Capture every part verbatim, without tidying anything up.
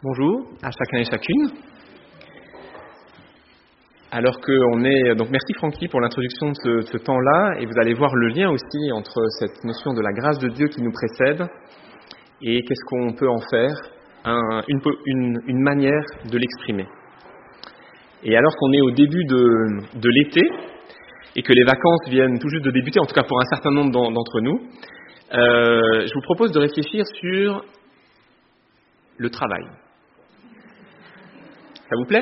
Bonjour à chacun et chacune. Alors que on est donc merci Francky pour l'introduction de ce, ce temps-là, et vous allez voir le lien aussi entre cette notion de la grâce de Dieu qui nous précède et qu'est-ce qu'on peut en faire, un, une, une, une manière de l'exprimer. Et alors qu'on est au début de, de l'été et que les vacances viennent tout juste de débuter, en tout cas pour un certain nombre d'entre nous, euh, je vous propose de réfléchir sur le travail. Ça vous plaît?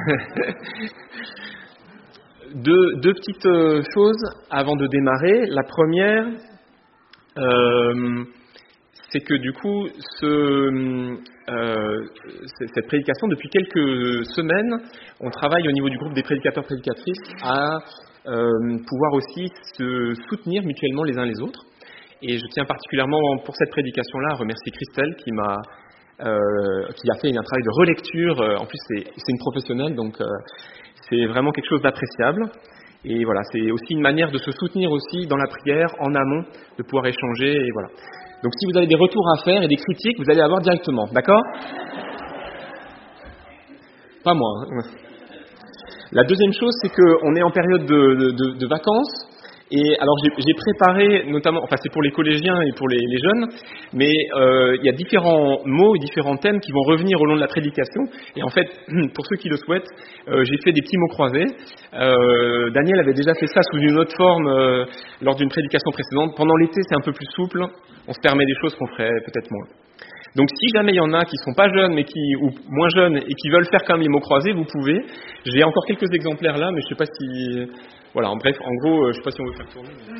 deux, deux petites choses avant de démarrer. La première, euh, c'est que du coup, ce, euh, cette prédication, depuis quelques semaines, on travaille au niveau du groupe des prédicateurs-prédicatrices à euh, pouvoir aussi se soutenir mutuellement les uns les autres. Et je tiens particulièrement pour cette prédication-là à remercier Christelle qui m'a Euh, qui a fait un travail de relecture. En plus, c'est, c'est une professionnelle, donc euh, c'est vraiment quelque chose d'appréciable. Et voilà, c'est aussi une manière de se soutenir aussi dans la prière, en amont, de pouvoir échanger. Et voilà. Donc, si vous avez des retours à faire et des critiques, vous allez avoir directement, d'accord? Pas moi. Hein. La deuxième chose, c'est qu'on est en période de, de, de vacances. Et alors j'ai, j'ai préparé notamment, enfin c'est pour les collégiens et pour les, les jeunes, mais euh, il y a différents mots et différents thèmes qui vont revenir au long de la prédication. Et en fait, pour ceux qui le souhaitent, euh, j'ai fait des petits mots croisés. Euh, Daniel avait déjà fait ça sous une autre forme euh, lors d'une prédication précédente. Pendant l'été, c'est un peu plus souple. On se permet des choses qu'on ferait peut-être moins. Donc si jamais il y en a qui sont pas jeunes mais qui ou moins jeunes et qui veulent faire quand même les mots croisés, vous pouvez. J'ai encore quelques exemplaires là, mais je sais pas si voilà, en bref, en gros, je sais pas si on veut faire tourner. Mais...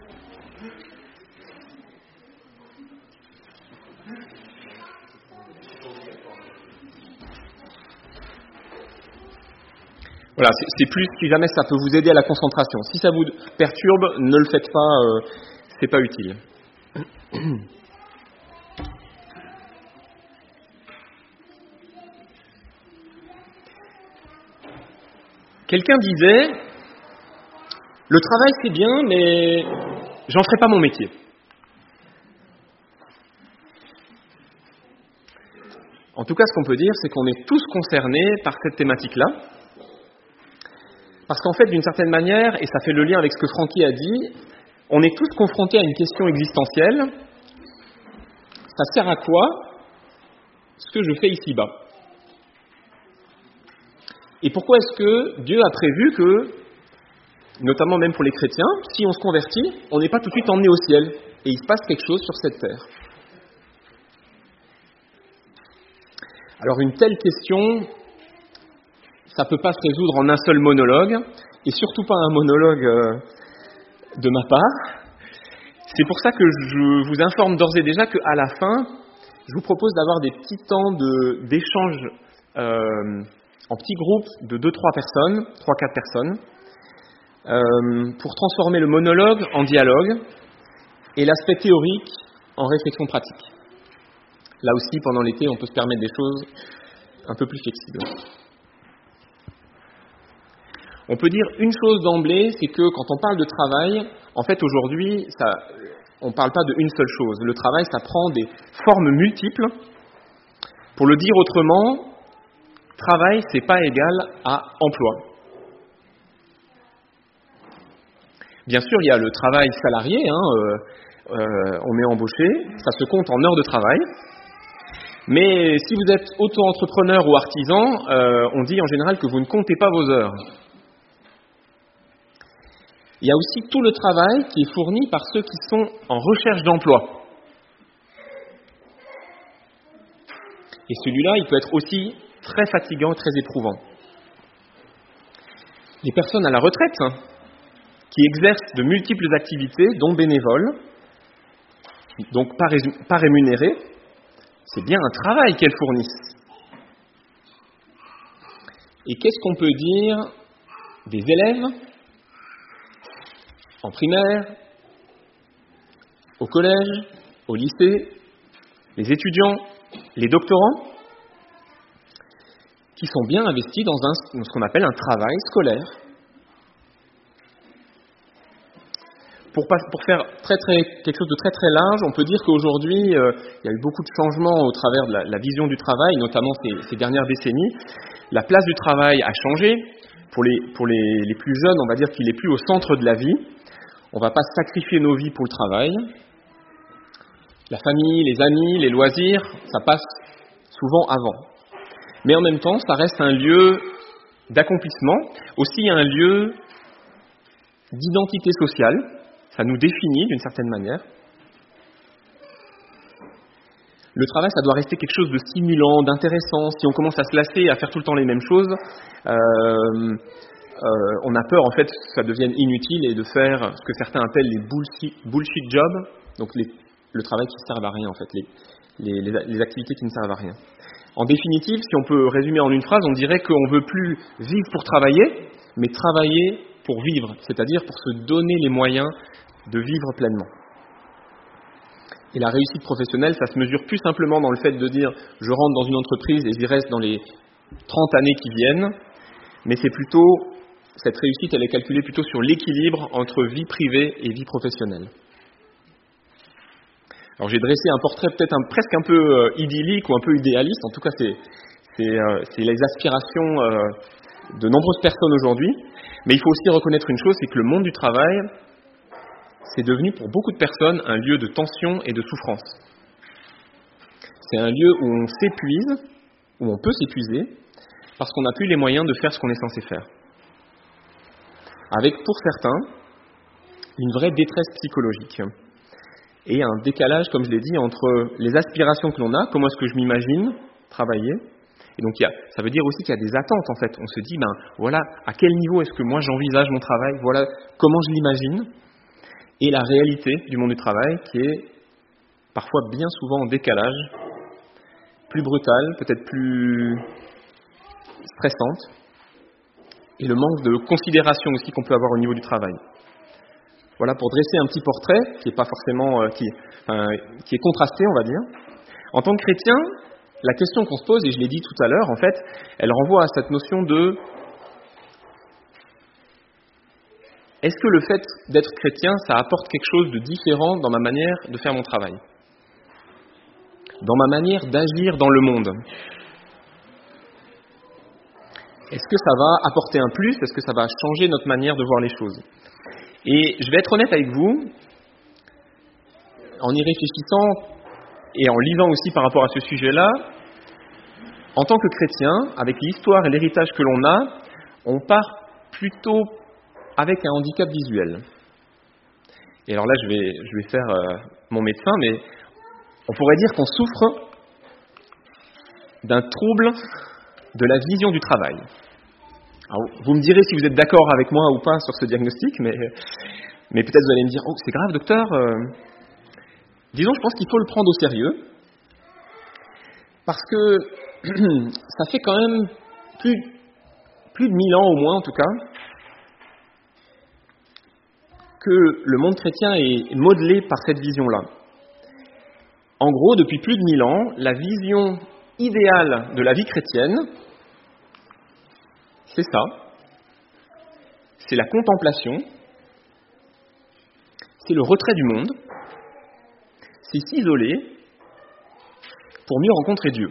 Voilà, c'est, c'est plus si jamais ça peut vous aider à la concentration. Si ça vous perturbe, ne le faites pas, euh, c'est pas utile. Quelqu'un disait, le travail c'est bien, mais j'en ferai pas mon métier. En tout cas, ce qu'on peut dire, c'est qu'on est tous concernés par cette thématique-là. Parce qu'en fait, d'une certaine manière, et ça fait le lien avec ce que Francky a dit, on est tous confrontés à une question existentielle. Ça sert à quoi ce que je fais ici-bas? Et pourquoi est-ce que Dieu a prévu que, notamment même pour les chrétiens, si on se convertit, on n'est pas tout de suite emmené au ciel et il se passe quelque chose sur cette terre? Alors une telle question, ça ne peut pas se résoudre en un seul monologue, et surtout pas un monologue euh, de ma part. C'est pour ça que je vous informe d'ores et déjà qu'à la fin, je vous propose d'avoir des petits temps de, d'échange euh, en petits groupes de deux trois personnes, trois quatre personnes, euh, pour transformer le monologue en dialogue et l'aspect théorique en réflexion pratique. Là aussi, pendant l'été, on peut se permettre des choses un peu plus flexibles. On peut dire une chose d'emblée, c'est que quand on parle de travail, en fait aujourd'hui, ça, on ne parle pas d'une seule chose. Le travail, ça prend des formes multiples. Pour le dire autrement, travail, c'est pas égal à emploi. Bien sûr, il y a le travail salarié, hein, euh, euh, on est embauché, ça se compte en heures de travail. Mais si vous êtes auto-entrepreneur ou artisan, euh, on dit en général que vous ne comptez pas vos heures. Il y a aussi tout le travail qui est fourni par ceux qui sont en recherche d'emploi. Et celui-là, il peut être aussi très fatigant et très éprouvant. Les personnes à la retraite, hein, qui exercent de multiples activités, dont bénévoles, donc pas, ré- pas rémunérées, c'est bien un travail qu'elles fournissent. Et qu'est-ce qu'on peut dire des élèves en primaire, au collège, au lycée, les étudiants, les doctorants, qui sont bien investis dans, un, dans ce qu'on appelle un travail scolaire. pour, pas, pour faire très, très, quelque chose de très très large, on peut dire qu'aujourd'hui, euh, il y a eu beaucoup de changements au travers de la, la vision du travail, notamment ces, ces dernières décennies. La place du travail a changé. Pour les, pour les, les plus jeunes, on va dire qu'il est plus au centre de la vie. On ne va pas sacrifier nos vies pour le travail. La famille, les amis, les loisirs, ça passe souvent avant. Mais en même temps, ça reste un lieu d'accomplissement, aussi un lieu d'identité sociale. Ça nous définit d'une certaine manière. Le travail, ça doit rester quelque chose de stimulant, d'intéressant. Si on commence à se lasser, à faire tout le temps les mêmes choses, euh, euh, on a peur en fait que ça devienne inutile et de faire ce que certains appellent les bullshit, bullshit jobs, donc les, le travail qui ne sert à rien en fait, les, les, les, les activités qui ne servent à rien. En définitive, si on peut résumer en une phrase, on dirait qu'on ne veut plus vivre pour travailler, mais travailler pour vivre, c'est-à-dire pour se donner les moyens de vivre pleinement. Et la réussite professionnelle, ça se mesure plus simplement dans le fait de dire « je rentre dans une entreprise et j'y reste dans les trente années qui viennent », mais c'est plutôt, cette réussite, elle est calculée plutôt sur l'équilibre entre vie privée et vie professionnelle. Alors j'ai dressé un portrait peut-être un, presque un peu euh, idyllique ou un peu idéaliste, en tout cas c'est, c'est, euh, c'est les aspirations euh, de nombreuses personnes aujourd'hui, mais il faut aussi reconnaître une chose, c'est que le monde du travail, c'est devenu pour beaucoup de personnes un lieu de tension et de souffrance. C'est un lieu où on s'épuise, où on peut s'épuiser, parce qu'on n'a plus les moyens de faire ce qu'on est censé faire. Avec, pour certains, une vraie détresse psychologique et un décalage, comme je l'ai dit, entre les aspirations que l'on a, comment est-ce que je m'imagine travailler, et donc il y a, ça veut dire aussi qu'il y a des attentes en fait. On se dit, ben voilà, à quel niveau est-ce que moi j'envisage mon travail, voilà comment je l'imagine, et la réalité du monde du travail qui est parfois bien souvent en décalage, plus brutale, peut-être plus stressante, et le manque de considération aussi qu'on peut avoir au niveau du travail. Voilà pour dresser un petit portrait qui est pas forcément euh, qui, enfin, qui est contrasté, on va dire. En tant que chrétien, la question qu'on se pose, et je l'ai dit tout à l'heure, en fait, elle renvoie à cette notion de est-ce que le fait d'être chrétien, ça apporte quelque chose de différent dans ma manière de faire mon travail, dans ma manière d'agir dans le monde? Est-ce que ça va apporter un plus? Est-ce que ça va changer notre manière de voir les choses? Et je vais être honnête avec vous, en y réfléchissant et en lisant aussi par rapport à ce sujet-là, en tant que chrétien, avec l'histoire et l'héritage que l'on a, on part plutôt avec un handicap visuel. Et alors là, je vais, je vais faire euh, mon médecin, mais on pourrait dire qu'on souffre d'un trouble de la vision du travail. Alors, vous me direz si vous êtes d'accord avec moi ou pas sur ce diagnostic, mais, mais peut-être vous allez me dire « Oh, c'est grave, docteur euh... ». Disons, je pense qu'il faut le prendre au sérieux, parce que ça fait quand même plus, plus de mille ans au moins, en tout cas, que le monde chrétien est modelé par cette vision-là. En gros, depuis plus de mille ans, la vision idéale de la vie chrétienne, c'est ça, c'est la contemplation, c'est le retrait du monde, c'est s'isoler pour mieux rencontrer Dieu.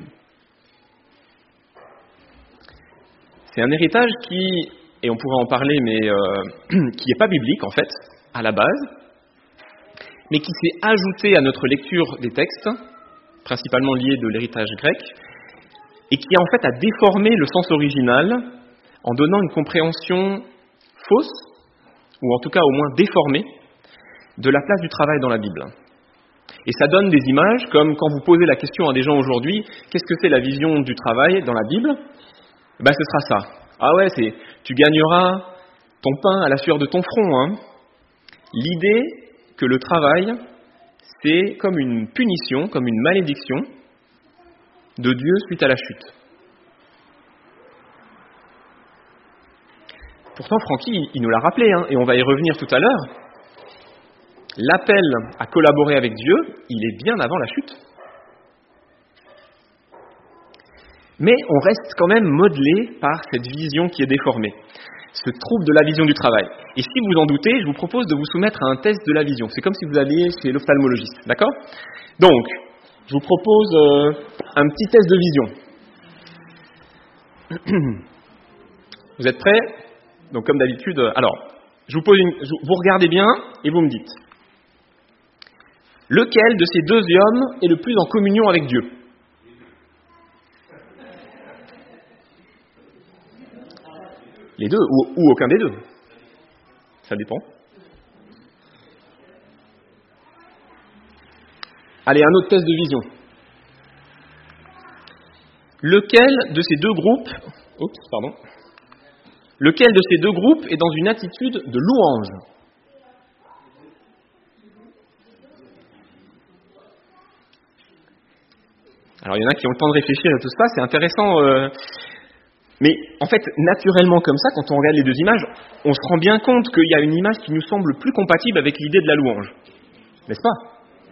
C'est un héritage qui, et on pourrait en parler, mais euh, qui n'est pas biblique en fait, à la base, mais qui s'est ajouté à notre lecture des textes, principalement liés de l'héritage grec, et qui en fait a déformé le sens original en donnant une compréhension fausse, ou en tout cas au moins déformée, de la place du travail dans la Bible. Et ça donne des images comme quand vous posez la question à des gens aujourd'hui, qu'est-ce que c'est la vision du travail dans la Bible? Ben ce sera ça. Ah ouais, c'est tu gagneras ton pain à la sueur de ton front. Hein. L'idée que le travail, c'est comme une punition, comme une malédiction de Dieu suite à la chute. Pourtant, Francky, il nous l'a rappelé, hein, et on va y revenir tout à l'heure. L'appel à collaborer avec Dieu, il est bien avant la chute. Mais on reste quand même modelé par cette vision qui est déformée. ce trouble de la vision du travail. Et si vous en doutez, je vous propose de vous soumettre à un test de la vision. C'est comme si vous alliez chez l'ophtalmologiste, d'accord ? Donc, je vous propose euh, un petit test de vision. Vous êtes prêts ? Donc, comme d'habitude, euh, alors, je vous pose une, je, vous regardez bien et vous me dites. Lequel de ces deux hommes est le plus en communion avec Dieu ? Les deux, ou, ou aucun des deux. Ça dépend. Allez, un autre test de vision. Lequel de ces deux groupes, oups, pardon, lequel de ces deux groupes est dans une attitude de louange ? Alors, il y en a qui ont le temps de réfléchir à tout ça, c'est intéressant. Euh, mais en fait, naturellement comme ça, quand on regarde les deux images, on se rend bien compte qu'il y a une image qui nous semble plus compatible avec l'idée de la louange. N'est-ce pas ?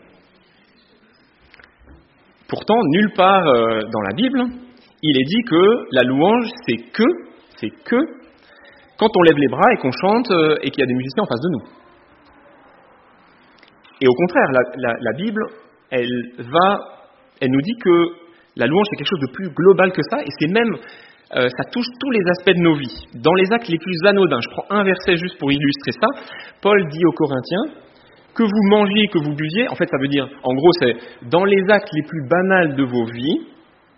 Pourtant, nulle part euh, dans la Bible, il est dit que la louange, c'est que, c'est que, quand on lève les bras et qu'on chante euh, et qu'il y a des musiciens en face de nous. Et au contraire, la, la, la Bible, elle va, elle nous dit que la louange, c'est quelque chose de plus global que ça, et c'est même, euh, ça touche tous les aspects de nos vies. Dans les actes les plus anodins, je prends un verset juste pour illustrer ça, Paul dit aux Corinthiens, que vous mangiez, que vous buviez, en fait ça veut dire, en gros c'est, dans les actes les plus banals de vos vies,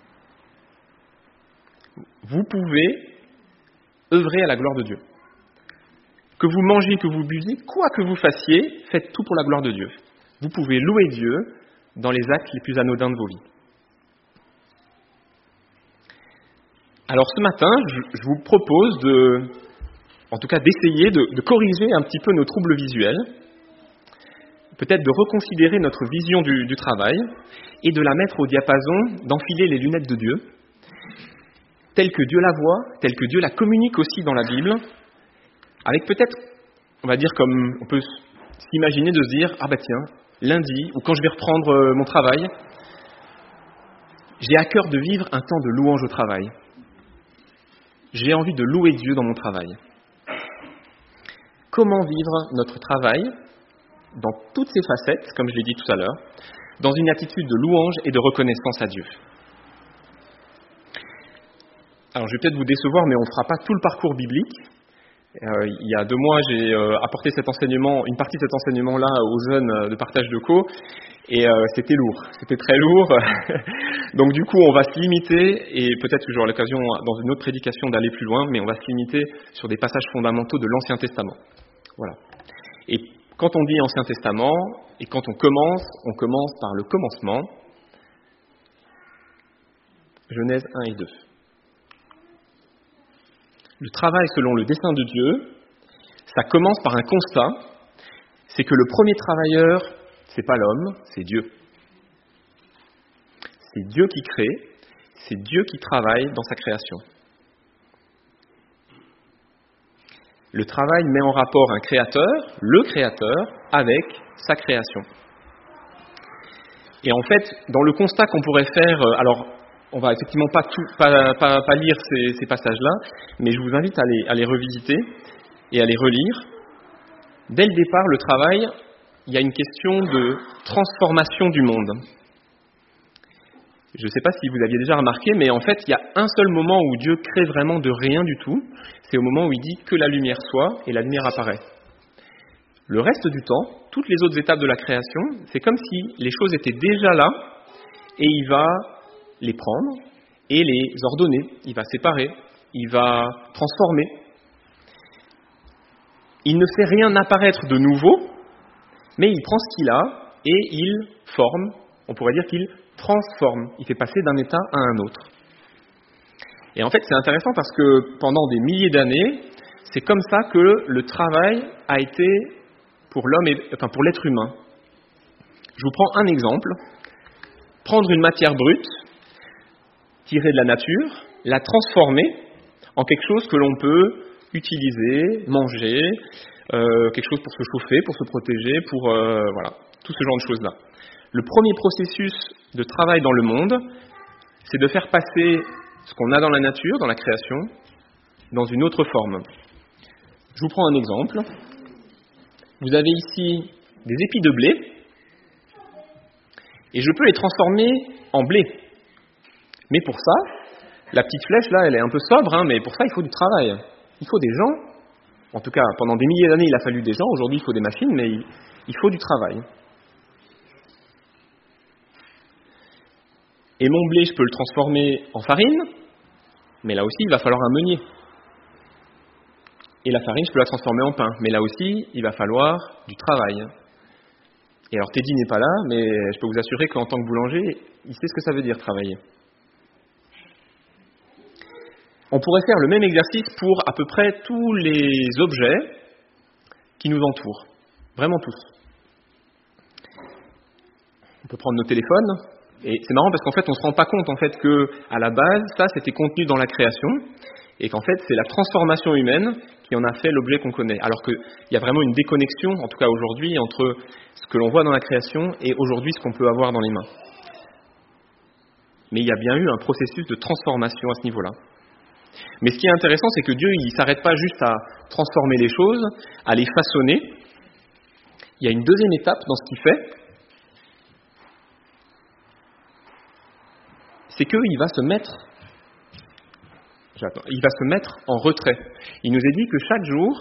vous pouvez œuvrer à la gloire de Dieu. Que vous mangiez, que vous buviez, quoi que vous fassiez, faites tout pour la gloire de Dieu. Vous pouvez louer Dieu dans les actes les plus anodins de vos vies. Alors ce matin, je, je vous propose de, en tout cas d'essayer de, de corriger un petit peu nos troubles visuels, peut-être de reconsidérer notre vision du, du travail et de la mettre au diapason, d'enfiler les lunettes de Dieu, telle que Dieu la voit, telle que Dieu la communique aussi dans la Bible, avec peut-être, on va dire comme on peut s'imaginer de se dire, ah bah tiens, lundi, ou quand je vais reprendre mon travail, j'ai à cœur de vivre un temps de louange au travail. J'ai envie de louer Dieu dans mon travail. Comment vivre notre travail dans toutes ses facettes, comme je l'ai dit tout à l'heure, dans une attitude de louange et de reconnaissance à Dieu. Alors je vais peut-être vous décevoir, mais on ne fera pas tout le parcours biblique. Euh, il y a deux mois, j'ai euh, apporté cet enseignement, une partie de cet enseignement-là aux jeunes euh, de partage de co, et euh, c'était lourd, c'était très lourd. Donc du coup, on va se limiter, et peut-être que j'aurai l'occasion dans une autre prédication d'aller plus loin, mais on va se limiter sur des passages fondamentaux de l'Ancien Testament. Voilà. Et quand on dit Ancien Testament, et quand on commence, on commence par le commencement, Genèse un et deux. Le travail selon le dessein de Dieu, ça commence par un constat, c'est que le premier travailleur, c'est pas l'homme, c'est Dieu. C'est Dieu qui crée, c'est Dieu qui travaille dans sa création. Le travail met en rapport un créateur, le créateur, avec sa création. Et en fait, dans le constat qu'on pourrait faire, alors on va effectivement pas, tout, pas, pas, pas lire ces, ces passages-là, mais je vous invite à les, à les revisiter et à les relire. Dès le départ, le travail, il y a une question de transformation du monde. Je ne sais pas si vous aviez déjà remarqué, mais en fait, il y a un seul moment où Dieu crée vraiment de rien du tout, c'est au moment où il dit que la lumière soit, et la lumière apparaît. Le reste du temps, toutes les autres étapes de la création, c'est comme si les choses étaient déjà là, et il va les prendre et les ordonner, il va séparer, il va transformer. Il ne fait rien apparaître de nouveau, mais il prend ce qu'il a et il forme, on pourrait dire qu'il transforme, il fait passer d'un état à un autre. Et en fait, c'est intéressant parce que pendant des milliers d'années, c'est comme ça que le travail a été pour l'homme, et, enfin pour l'être humain. Je vous prends un exemple. Prendre une matière brute, tirée de la nature, la transformer en quelque chose que l'on peut utiliser, manger, euh, quelque chose pour se chauffer, pour se protéger, pour euh, voilà, tout ce genre de choses-là. Le premier processus de travail dans le monde, c'est de faire passer ce qu'on a dans la nature, dans la création, dans une autre forme. Je vous prends un exemple. Vous avez ici des épis de blé, et je peux les transformer en blé. Mais pour ça, la petite flèche là, elle est un peu sobre, hein, mais pour ça, il faut du travail. Il faut des gens. En tout cas, pendant des milliers d'années, il a fallu des gens. Aujourd'hui, il faut des machines, mais il, il faut du travail. Et mon blé, je peux le transformer en farine, mais là aussi, il va falloir un meunier. Et la farine, je peux la transformer en pain, mais là aussi, il va falloir du travail. Et alors, Teddy n'est pas là, mais je peux vous assurer qu'en tant que boulanger, il sait ce que ça veut dire, travailler. On pourrait faire le même exercice pour à peu près tous les objets qui nous entourent. Vraiment tous. On peut prendre nos téléphones, et c'est marrant parce qu'en fait, on ne se rend pas compte en fait que, à la base, ça, c'était contenu dans la création, et qu'en fait, c'est la transformation humaine qui en a fait l'objet qu'on connaît. Alors qu'il y a vraiment une déconnexion, en tout cas aujourd'hui, entre ce que l'on voit dans la création et aujourd'hui ce qu'on peut avoir dans les mains. Mais il y a bien eu un processus de transformation à ce niveau-là. Mais ce qui est intéressant, c'est que Dieu, il ne s'arrête pas juste à transformer les choses, à les façonner. Il y a une deuxième étape dans ce qu'il fait, c'est qu'il va se mettre il va se mettre en retrait. Il nous est dit que chaque jour,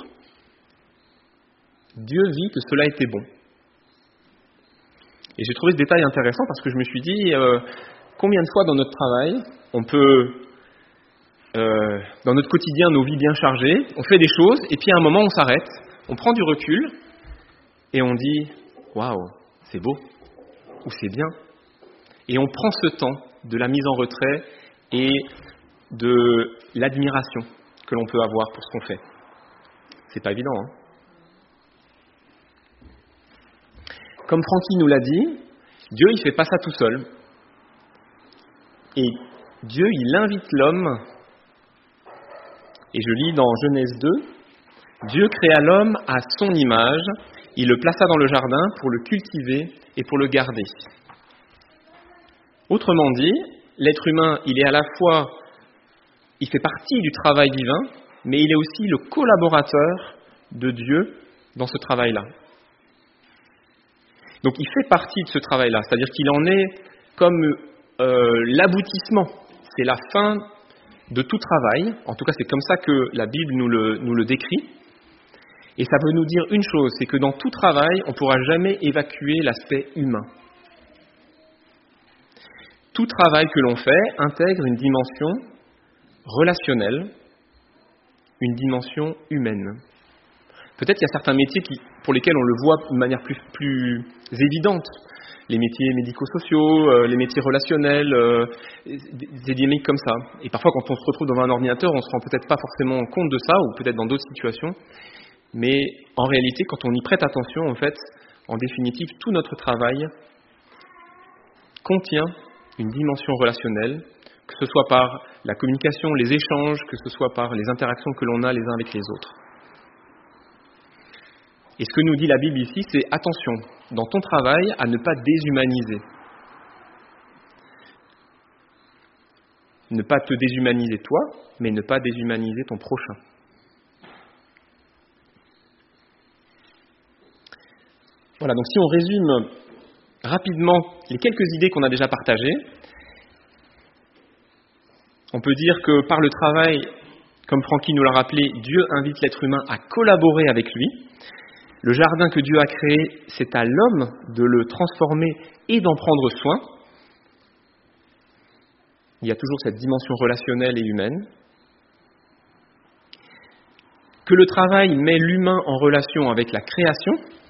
Dieu vit que cela était bon. Et j'ai trouvé ce détail intéressant parce que je me suis dit, euh, combien de fois dans notre travail, on peut, euh, dans notre quotidien, nos vies bien chargées, on fait des choses et puis à un moment on s'arrête, on prend du recul et on dit, waouh, c'est beau, ou c'est bien. Et on prend ce temps de la mise en retrait et de l'admiration que l'on peut avoir pour ce qu'on fait. C'est pas évident, hein. Comme Francky nous l'a dit, Dieu il fait pas ça tout seul. Et Dieu il invite l'homme, et je lis dans Genèse deux, Dieu créa l'homme à son image, il le plaça dans le jardin pour le cultiver et pour le garder. Autrement dit, l'être humain il est à la fois il fait partie du travail divin, mais il est aussi le collaborateur de Dieu dans ce travail-là. Donc il fait partie de ce travail-là, c'est-à-dire qu'il en est comme euh, l'aboutissement, c'est la fin de tout travail, en tout cas c'est comme ça que la Bible nous le, nous le décrit, et ça veut nous dire une chose, c'est que dans tout travail, on ne pourra jamais évacuer l'aspect humain. Tout travail que l'on fait intègre une dimension relationnelle, une dimension humaine. Peut-être qu'il y a certains métiers qui, pour lesquels on le voit de manière plus, plus évidente. Les métiers médico-sociaux, euh, les métiers relationnels, euh, des dynamiques comme ça. Et parfois, quand on se retrouve devant un ordinateur, on ne se rend peut-être pas forcément compte de ça, ou peut-être dans d'autres situations. Mais en réalité, quand on y prête attention, en fait, en définitive, tout notre travail contient une dimension relationnelle, que ce soit par la communication, les échanges, que ce soit par les interactions que l'on a les uns avec les autres. Et ce que nous dit la Bible ici, c'est attention, dans ton travail, à ne pas déshumaniser. Ne pas te déshumaniser toi, mais ne pas déshumaniser ton prochain. Voilà, donc si on résume rapidement les quelques idées qu'on a déjà partagées, on peut dire que par le travail, comme Francky nous l'a rappelé, Dieu invite l'être humain à collaborer avec lui. Le jardin que Dieu a créé, c'est à l'homme de le transformer et d'en prendre soin. Il y a toujours cette dimension relationnelle et humaine. Que le travail met l'humain en relation avec la création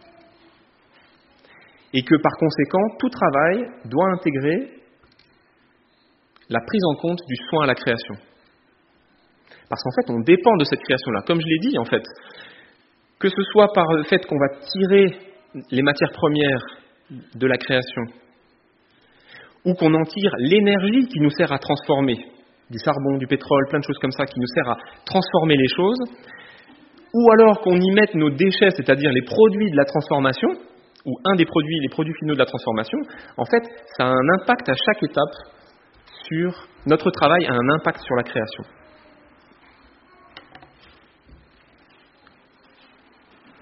et que par conséquent, tout travail doit intégrer la prise en compte du soin à la création. Parce qu'en fait, on dépend de cette création-là. Comme je l'ai dit, en fait, que ce soit par le fait qu'on va tirer les matières premières de la création, ou qu'on en tire l'énergie qui nous sert à transformer, du charbon, du pétrole, plein de choses comme ça, qui nous sert à transformer les choses, ou alors qu'on y mette nos déchets, c'est-à-dire les produits de la transformation, ou un des produits, les produits finaux de la transformation, en fait, ça a un impact à chaque étape sur notre travail, a un impact sur la création.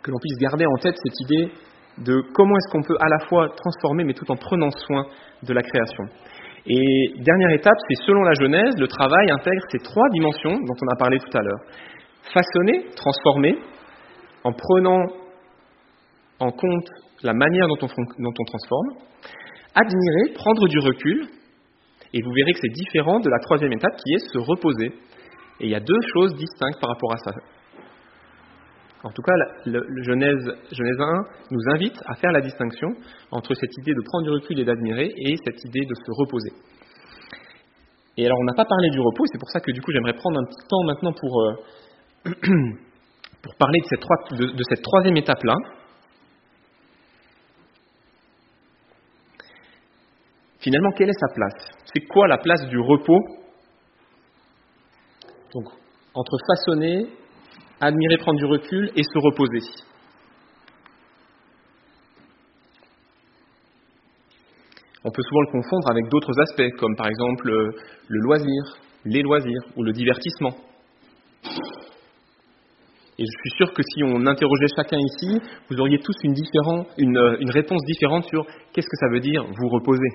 que l'on puisse garder en tête cette idée de comment est-ce qu'on peut à la fois transformer, mais tout en prenant soin de la création. Et dernière étape, c'est selon la Genèse, le travail intègre ces trois dimensions dont on a parlé tout à l'heure. Façonner, transformer, en prenant en compte la manière dont on, dont on transforme. Admirer, prendre du recul, et vous verrez que c'est différent de la troisième étape qui est se reposer. Et il y a deux choses distinctes par rapport à ça. En tout cas, le, le Genèse, Genèse un nous invite à faire la distinction entre cette idée de prendre du recul et d'admirer et cette idée de se reposer. Et alors, on n'a pas parlé du repos, et c'est pour ça que du coup, j'aimerais prendre un petit temps maintenant pour, euh, pour parler de cette, trois, de, de cette troisième étape-là. Finalement, quelle est sa place? C'est quoi la place du repos? Donc, entre façonner, admirer, prendre du recul et se reposer. On peut souvent le confondre avec d'autres aspects, comme par exemple le loisir, les loisirs ou le divertissement. Et je suis sûr que si on interrogeait chacun ici, vous auriez tous une, différent, une, une réponse différente sur qu'est-ce que ça veut dire vous reposer.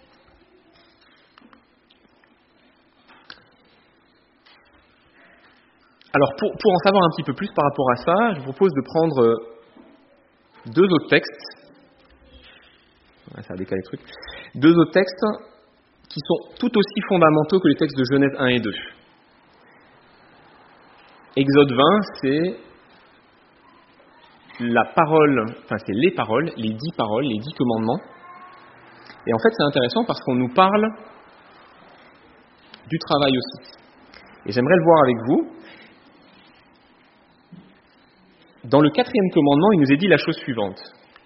Alors, pour, pour en savoir un petit peu plus par rapport à ça, je vous propose de prendre deux autres textes. Ça a décalé le truc. Deux autres textes qui sont tout aussi fondamentaux que les textes de Genèse un et deux. Exode vingt, c'est la parole, enfin c'est les paroles, les dix paroles, les dix commandements. Et en fait, c'est intéressant parce qu'on nous parle du travail aussi. Et j'aimerais le voir avec vous. Dans le quatrième commandement, il nous est dit la chose suivante.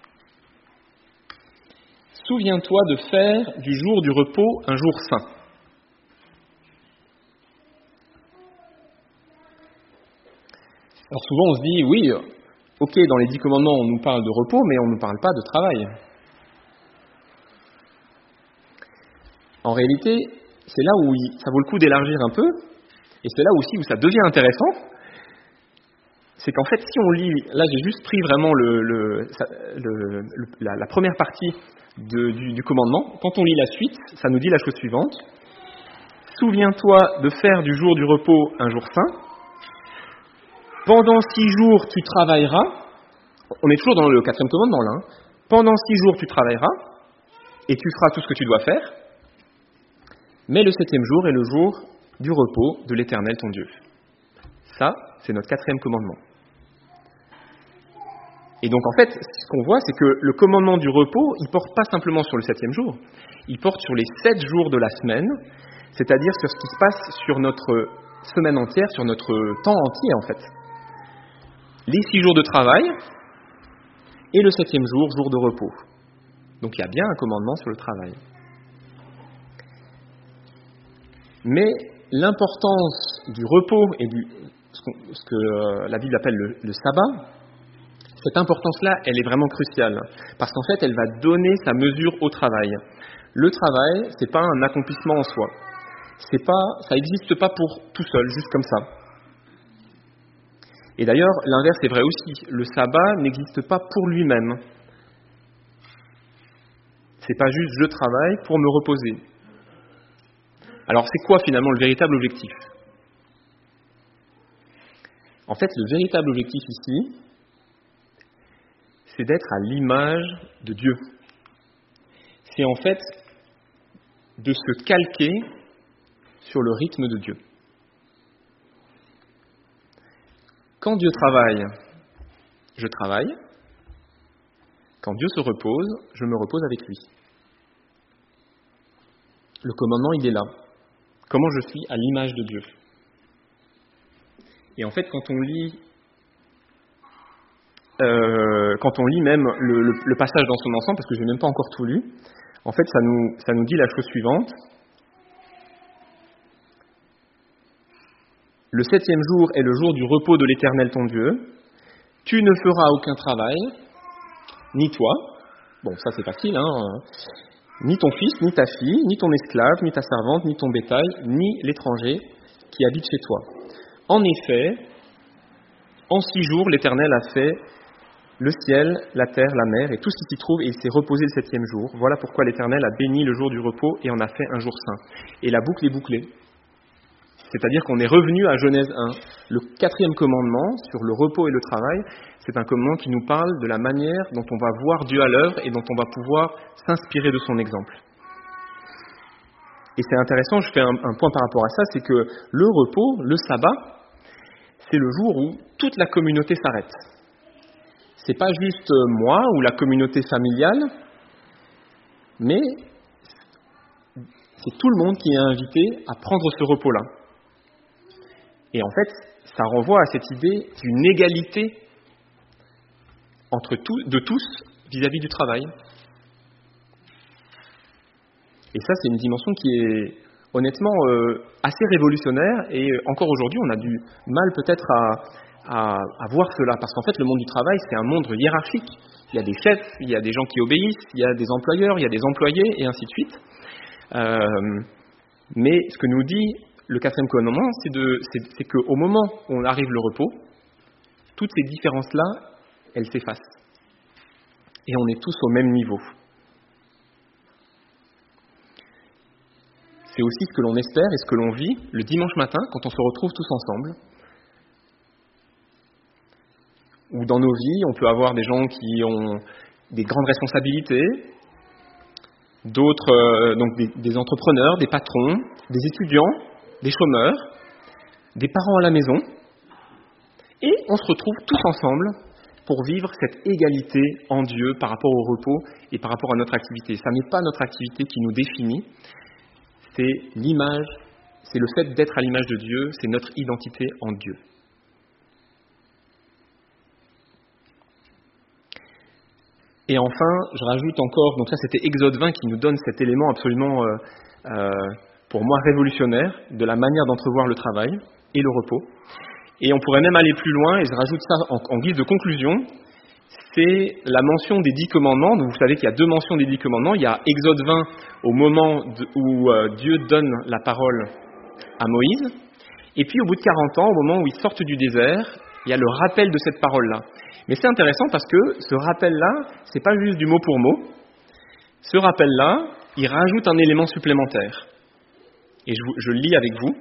Souviens-toi de faire du jour du repos un jour saint. Alors souvent on se dit, oui, ok, dans les dix commandements on nous parle de repos, mais on ne nous parle pas de travail. En réalité, c'est là où il, ça vaut le coup d'élargir un peu, et c'est là aussi où ça devient intéressant. C'est qu'en fait, si on lit, là j'ai juste pris vraiment le, le, le, le, la, la première partie de, du, du commandement, quand on lit la suite, ça nous dit la chose suivante. Souviens-toi de faire du jour du repos un jour saint. Pendant six jours tu travailleras, on est toujours dans le quatrième commandement là, hein. Pendant six jours tu travailleras, et tu feras tout ce que tu dois faire, mais le septième jour est le jour du repos de l'Éternel ton Dieu. Ça, c'est notre quatrième commandement. Et donc en fait, ce qu'on voit, c'est que le commandement du repos, il ne porte pas simplement sur le septième jour, il porte sur les sept jours de la semaine, c'est-à-dire sur ce qui se passe sur notre semaine entière, sur notre temps entier en fait. Les six jours de travail et le septième jour, jour de repos. Donc il y a bien un commandement sur le travail. Mais l'importance du repos et du ce, ce que la Bible appelle le, le sabbat, cette importance-là, elle est vraiment cruciale, parce qu'en fait, elle va donner sa mesure au travail. Le travail, c'est pas un accomplissement en soi. C'est pas, ça n'existe pas pour tout seul, juste comme ça. Et d'ailleurs, l'inverse est vrai aussi. Le sabbat n'existe pas pour lui-même. C'est pas juste je travaille pour me reposer. Alors, c'est quoi finalement le véritable objectif ? En fait, le véritable objectif ici, c'est d'être à l'image de Dieu. C'est en fait de se calquer sur le rythme de Dieu. Quand Dieu travaille, je travaille. Quand Dieu se repose, je me repose avec lui. Le commandement, il est là. Comment je suis à l'image de Dieu. Et en fait, quand on lit, euh, quand on lit même le, le, le passage dans son ensemble, parce que je n'ai même pas encore tout lu, en fait, ça nous, ça nous dit la chose suivante. Le septième jour est le jour du repos de l'Éternel ton Dieu. Tu ne feras aucun travail, ni toi, bon ça c'est facile, hein, ni ton fils, ni ta fille, ni ton esclave, ni ta servante, ni ton bétail, ni l'étranger qui habite chez toi. En effet, en six jours, l'Éternel a fait le ciel, la terre, la mer et tout ce qui s'y trouve, et il s'est reposé le septième jour. Voilà pourquoi l'Éternel a béni le jour du repos et en a fait un jour saint. Et la boucle est bouclée. C'est-à-dire qu'on est revenu à Genèse un. Le quatrième commandement sur le repos et le travail, c'est un commandement qui nous parle de la manière dont on va voir Dieu à l'œuvre et dont on va pouvoir s'inspirer de son exemple. Et c'est intéressant, je fais un, un point par rapport à ça, c'est que le repos, le sabbat, c'est le jour où toute la communauté s'arrête. C'est pas juste moi ou la communauté familiale, mais c'est tout le monde qui est invité à prendre ce repos-là. Et en fait, ça renvoie à cette idée d'une égalité entre tout, de tous vis-à-vis du travail. Et ça, c'est une dimension qui est honnêtement euh, assez révolutionnaire, et encore aujourd'hui, on a du mal peut-être à, à, à voir cela, parce qu'en fait, le monde du travail, c'est un monde hiérarchique. Il y a des chefs, il y a des gens qui obéissent, il y a des employeurs, il y a des employés, et ainsi de suite. Euh, mais ce que nous dit le quatrième commandement, c'est, de, c'est, c'est qu'au moment où on arrive le repos, toutes ces différences-là, elles s'effacent. Et on est tous au même niveau. C'est aussi ce que l'on espère et ce que l'on vit le dimanche matin quand on se retrouve tous ensemble. Ou dans nos vies, on peut avoir des gens qui ont des grandes responsabilités, d'autres, euh, donc des, des entrepreneurs, des patrons, des étudiants, des chômeurs, des parents à la maison, et on se retrouve tous ensemble pour vivre cette égalité en Dieu par rapport au repos et par rapport à notre activité. Ça n'est pas notre activité qui nous définit, c'est l'image, c'est le fait d'être à l'image de Dieu, c'est notre identité en Dieu. Et enfin, je rajoute encore, donc ça c'était Exode vingt qui nous donne cet élément absolument, euh, euh, pour moi, révolutionnaire, de la manière d'entrevoir le travail et le repos. Et on pourrait même aller plus loin, et je rajoute ça en, en guise de conclusion, c'est la mention des dix commandements. Donc vous savez qu'il y a deux mentions des dix commandements. Il y a Exode vingt au moment de, où euh, Dieu donne la parole à Moïse, et puis au bout de quarante ans, au moment où ils sortent du désert, il y a le rappel de cette parole-là. Mais c'est intéressant parce que ce rappel-là, c'est pas juste du mot pour mot. Ce rappel-là, il rajoute un élément supplémentaire. Et je, je le lis avec vous.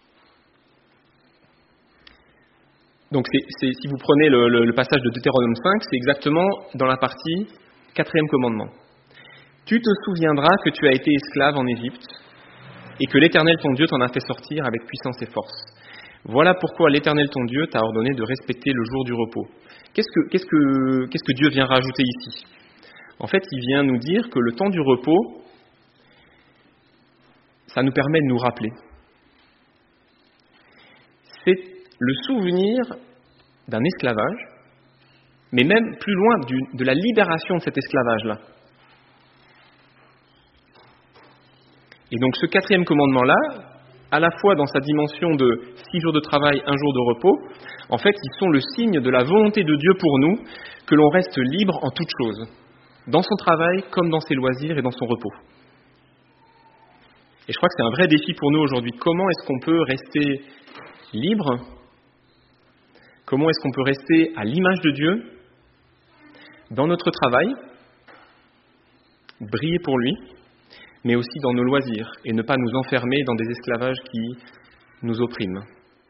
Donc c'est, c'est, si vous prenez le, le, le passage de Deutéronome cinq, c'est exactement dans la partie quatrième commandement. Tu te souviendras que tu as été esclave en Égypte et que l'Éternel ton Dieu t'en a fait sortir avec puissance et force. Voilà pourquoi l'Éternel ton Dieu t'a ordonné de respecter le jour du repos. Qu'est-ce que, qu'est-ce que, qu'est-ce que Dieu vient rajouter ici ? En fait, il vient nous dire que le temps du repos, ça nous permet de nous rappeler. C'est le souvenir d'un esclavage, mais même plus loin du, de la libération de cet esclavage-là. Et donc ce quatrième commandement-là, à la fois dans sa dimension de six jours de travail, un jour de repos, en fait, ils sont le signe de la volonté de Dieu pour nous, que l'on reste libre en toutes choses, dans son travail comme dans ses loisirs et dans son repos. Et je crois que c'est un vrai défi pour nous aujourd'hui. Comment est-ce qu'on peut rester libre ? Comment est-ce qu'on peut rester à l'image de Dieu dans notre travail, briller pour lui, mais aussi dans nos loisirs, et ne pas nous enfermer dans des esclavages qui nous oppriment.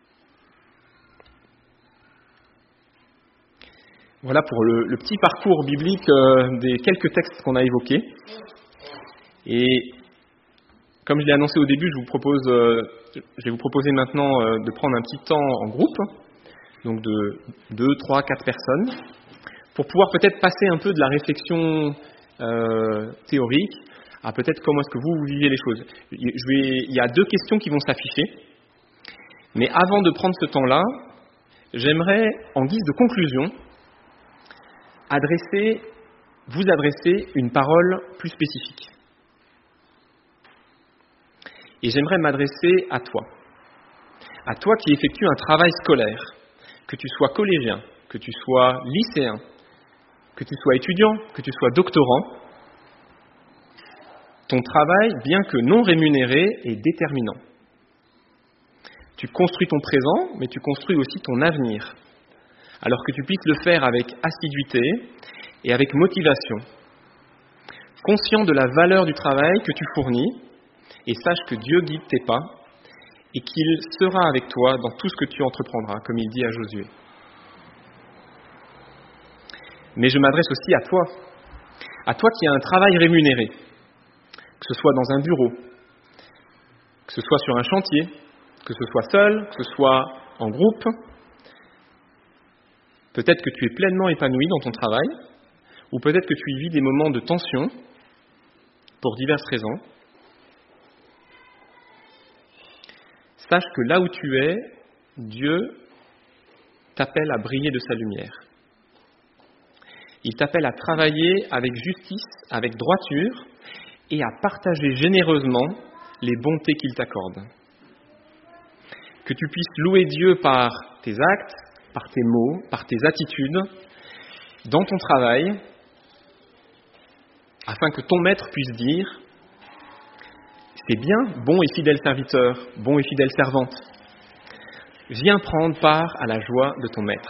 Voilà pour le, le petit parcours biblique euh, des quelques textes qu'on a évoqués. Et comme je l'ai annoncé au début, je vous propose, euh, je vais vous proposer maintenant euh, de prendre un petit temps en groupe, donc de deux, trois, quatre personnes, pour pouvoir peut-être passer un peu de la réflexion euh, théorique à peut-être comment est-ce que vous, vous vivez les choses. Je vais, il y a deux questions qui vont s'afficher, mais avant de prendre ce temps-là, j'aimerais, en guise de conclusion, adresser, vous adresser une parole plus spécifique. Et j'aimerais m'adresser à toi, à toi qui effectues un travail scolaire, que tu sois collégien, que tu sois lycéen, que tu sois étudiant, que tu sois doctorant. Ton travail, bien que non rémunéré, est déterminant. Tu construis ton présent, mais tu construis aussi ton avenir. alors que tu puisses le faire avec assiduité et avec motivation, conscient de la valeur du travail que tu fournis, et sache que Dieu guide tes pas et qu'il sera avec toi dans tout ce que tu entreprendras, comme il dit à Josué. Mais je m'adresse aussi à toi, à toi qui as un travail rémunéré, que ce soit dans un bureau, que ce soit sur un chantier, que ce soit seul, que ce soit en groupe. Peut-être que tu es pleinement épanoui dans ton travail, ou peut-être que tu y vis des moments de tension pour diverses raisons. Sache que là où tu es, Dieu t'appelle à briller de sa lumière. Il t'appelle à travailler avec justice, avec droiture, et à partager généreusement les bontés qu'il t'accorde. Que tu puisses louer Dieu par tes actes, par tes mots, par tes attitudes, dans ton travail, afin que ton maître puisse dire « C'est bien, bon et fidèle serviteur, bon et fidèle servante. Viens prendre part à la joie de ton maître. »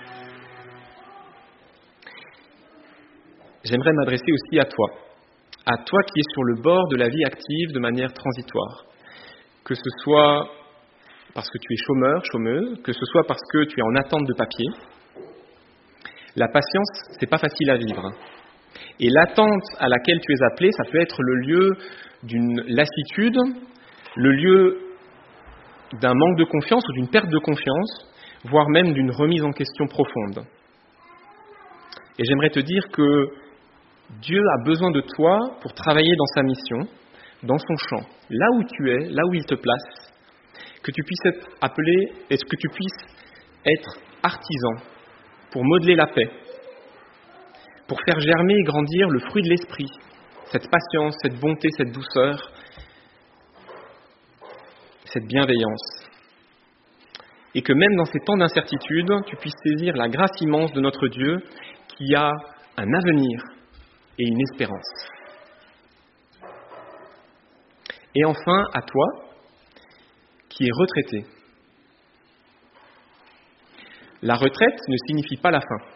J'aimerais m'adresser aussi à toi, à toi qui es sur le bord de la vie active de manière transitoire, que ce soit parce que tu es chômeur, chômeuse, que ce soit parce que tu es en attente de papier. La patience, c'est pas facile à vivre. Et l'attente à laquelle tu es appelé, ça peut être le lieu d'une lassitude, le lieu d'un manque de confiance ou d'une perte de confiance, voire même d'une remise en question profonde. Et j'aimerais te dire que Dieu a besoin de toi pour travailler dans sa mission, dans son champ, là où tu es, là où il te place, que tu puisses être appelé, est-ce que tu puisses être artisan pour modeler la paix, pour faire germer et grandir le fruit de l'esprit, cette patience, cette bonté, cette douceur, cette bienveillance. Et que même dans ces temps d'incertitude, tu puisses saisir la grâce immense de notre Dieu qui a un avenir et une espérance. Et enfin, à toi, qui es retraité. La retraite ne signifie pas la fin,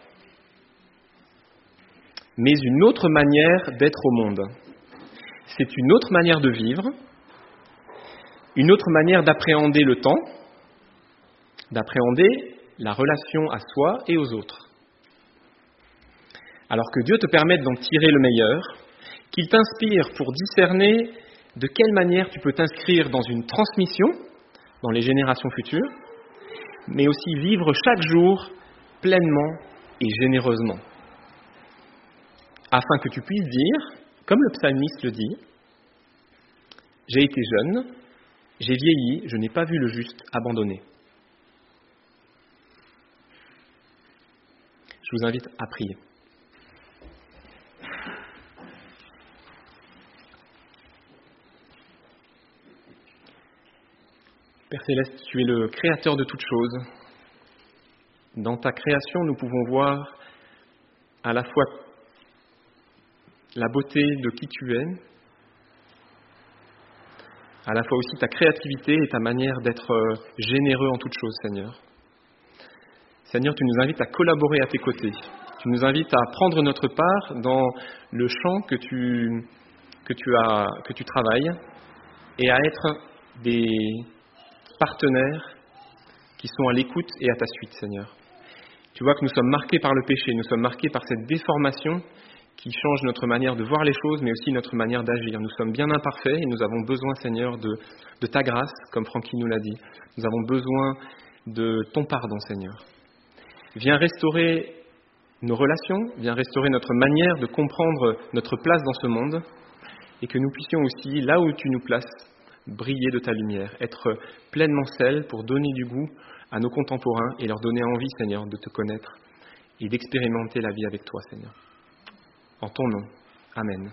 mais une autre manière d'être au monde. C'est une autre manière de vivre, une autre manière d'appréhender le temps, d'appréhender la relation à soi et aux autres. Alors que Dieu te permette d'en tirer le meilleur, qu'il t'inspire pour discerner de quelle manière tu peux t'inscrire dans une transmission, dans les générations futures, mais aussi vivre chaque jour pleinement et généreusement, afin que tu puisses dire, comme le psalmiste le dit, « J'ai été jeune, j'ai vieilli, je n'ai pas vu le juste abandonné. » Je vous invite à prier. Père Céleste, tu es le créateur de toutes choses. Dans ta création, nous pouvons voir à la fois la beauté de qui tu es, à la fois aussi ta créativité et ta manière d'être généreux en toutes choses, Seigneur. Seigneur, tu nous invites à collaborer à tes côtés. Tu nous invites à prendre notre part dans le champ que tu, que tu, as, que tu travailles et à être des partenaires qui sont à l'écoute et à ta suite, Seigneur. Tu vois que nous sommes marqués par le péché, nous sommes marqués par cette déformation qui change notre manière de voir les choses, mais aussi notre manière d'agir. Nous sommes bien imparfaits et nous avons besoin, Seigneur, de, de ta grâce, comme Francky nous l'a dit. Nous avons besoin de ton pardon, Seigneur. Viens restaurer nos relations, viens restaurer notre manière de comprendre notre place dans ce monde et que nous puissions aussi, là où tu nous places, briller de ta lumière, être pleinement sel pour donner du goût à nos contemporains et leur donner envie, Seigneur, de te connaître et d'expérimenter la vie avec toi, Seigneur. En ton nom. Amen.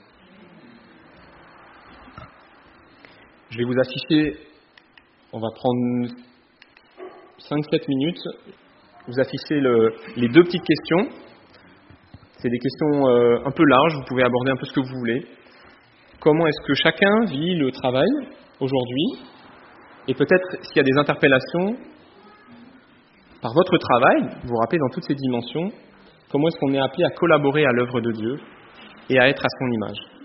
Je vais vous afficher, on va prendre cinq sept minutes, vous afficher le, les deux petites questions. C'est des questions euh, un peu larges, vous pouvez aborder un peu ce que vous voulez. Comment est-ce que chacun vit le travail aujourd'hui? Et peut-être, s'il y a des interpellations, par votre travail, vous vous rappelez dans toutes ces dimensions, comment est-ce qu'on est appelé à collaborer à l'œuvre de Dieu et à être à son image.